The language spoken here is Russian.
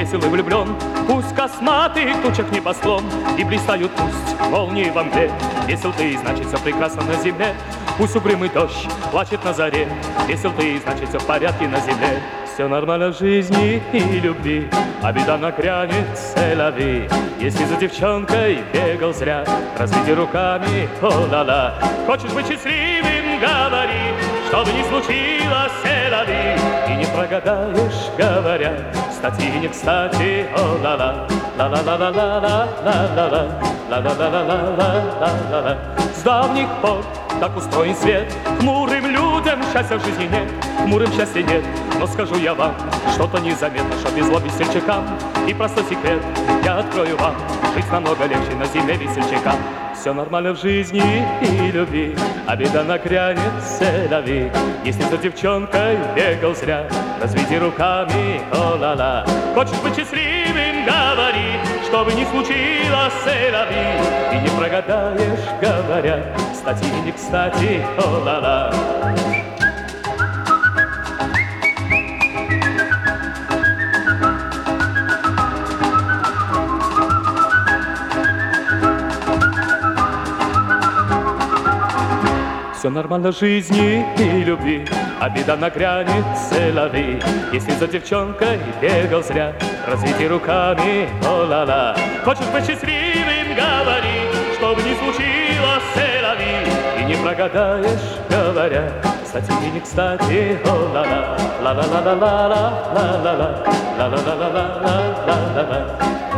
весел и влюблен. Пусть косматый тучах небосклон и блистают пусть молнии во мгле. Весел ты, значит, все прекрасно на земле. Пусть угрюмый дождь плачет на заре. Весел ты, значит, все в порядке на земле. Все нормально в жизни и любви, а беда нагрянет, c'est. Если за девчонкой бегал зря, разведи руками, о-ла-ла. Хочешь быть счастливым, говори, что бы ни случилось, c'est. И не прогадаешь, говоря, кстати и не кстати, о-ла-ла. Ла-ла-ла-ла-ла-ла-ла-ла, ла-ла-ла-ла-ла-ла-ла. С давних пор так устроен свет, хмурым людям счастья в жизни нет, хмурым счастья нет. Но скажу я вам, что-то незаметно, что без зло весельчакам. И простой секрет я открою вам, жить намного легче на зиме весельчакам. Все нормально в жизни и любви, а беда нагрянет, c'est. Если за девчонкой бегал зря, разведи руками, о-ла-ла. Хочешь быть счастливым, говори, что бы ни случилось, c'est. И не прогадаешь, говоря, кстати и не кстати, о-ла-ла. Все нормально в жизни и любви, а беда нагрянет, c'est. Если за девчонкой бегал зря, разведи руками, о-ла-ла. Хочешь быть счастливым, говори, что бы ни случилось, c'est. И не прогадаешь, говоря, кстати и не кстати, о-ла-ла. Ла-ла-ла-ла-ла-ла-ла-ла, ла-ла-ла-ла-ла-ла-ла-ла.